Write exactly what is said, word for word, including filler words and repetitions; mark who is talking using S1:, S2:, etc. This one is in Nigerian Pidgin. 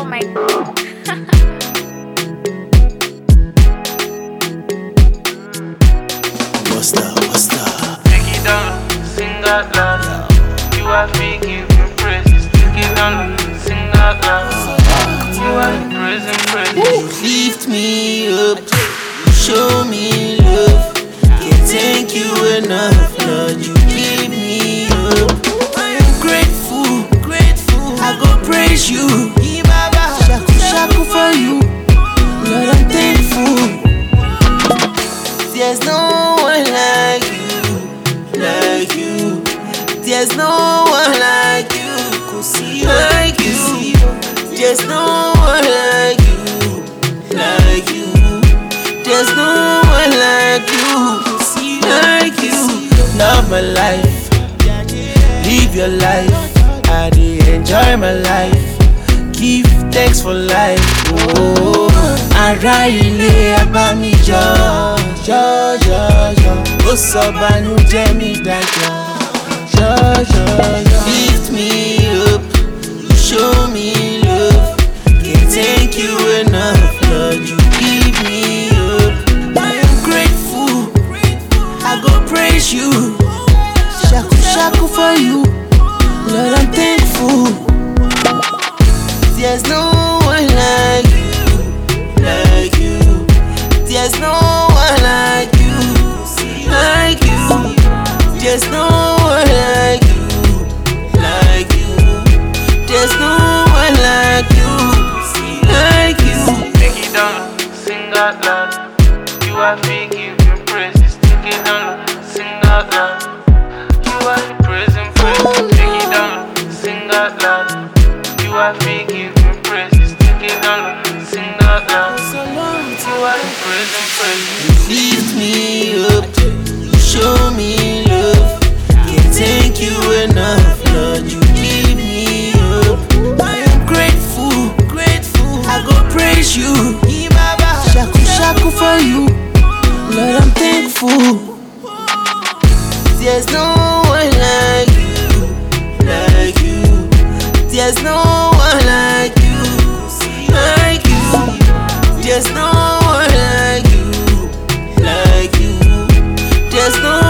S1: my.
S2: What's that? What's that?
S3: Take it down, sing that loud. You are free, give me praises. Take it down, sing that loud. You are praising, praising.
S2: Lift me up, show me love. Can't thank you enough, Lord. You give me up. I am grateful, grateful. I go praise you. Shaku shaku for you, Lord. I'm thankful. There's no one like you, like you. There's no one like you, like you. There's no one like you, like you. There's no one like you, like you. Love my life, live your life. I dey enjoy my life. Give thanks for life. Oh, ara ilé abá mi jọ, jọ, jọ, jọ. Ó sọ bànújẹ́ mi dájọ́, jọ, jọ, jọ. Lift me up, show me love. Can't thank you enough, Lord. You give me up. I am grateful, I go praise you. Shaku shaku for you, Lord. I'm thankful. There's no one like you, like you. There's no one like you, like you. There's no one like you, like you. There's no one like you, like you.
S3: Take it down, sing that loud. You are free, give me praises. Take it down, sing that loud. You are praising, praising. Take it down, sing that loud. You are free, give me praises. Take it down, sing that loud. You are praising, praising.
S2: Lift me up, show me love. Can't thank you enough, Lord. You give me up. I am grateful, grateful. I go praise you. Shaku shaku for you, Lord. I'm thankful. There's no one like you, like you. There's no one like you, like you. There's no one like you, like you. There's no